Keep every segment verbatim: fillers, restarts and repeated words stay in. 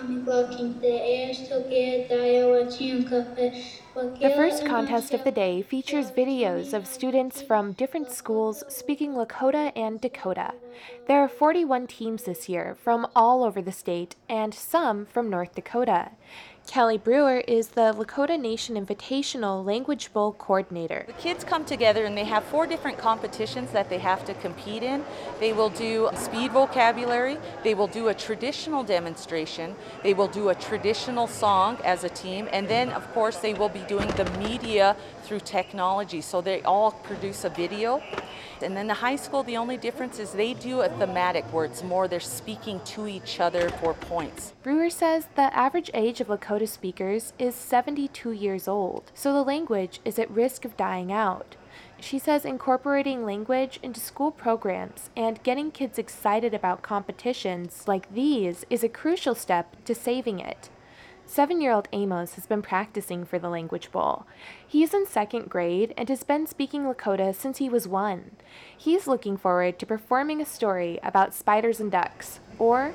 The first contest of the day features videos of students from different schools speaking Lakota and Dakota. There are forty-one teams this year from all over the state and some from North Dakota. Kelly Brewer is the Lakota Nation Invitational Language Bowl coordinator. The kids come together and they have four different competitions that they have to compete in. They will do speed vocabulary, they will do a traditional demonstration, they will do a traditional song as a team, and then of course they will be doing the media through technology. So they all produce a video. And then the high school, the only difference is they do a thematic where it's more they're speaking to each other for points. Brewer says the average age of Lakota speakers is seventy-two years old, so the language is at risk of dying out. She says incorporating language into school programs and getting kids excited about competitions like these is a crucial step to saving it. Seven-year-old Amos has been practicing for the Language Bowl. He's in second grade and has been speaking Lakota since he was one. He's looking forward to performing a story about spiders and ducks, or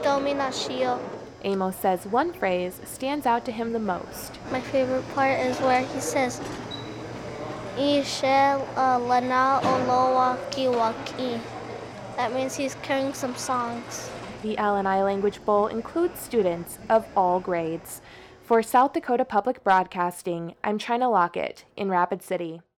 Amos says one phrase stands out to him the most. My favorite part is where he says, "Ishel lana olowa kiwaki." That means he's carrying some songs. The L N I Language Bowl includes students of all grades. For South Dakota Public Broadcasting, I'm China Lockett in Rapid City.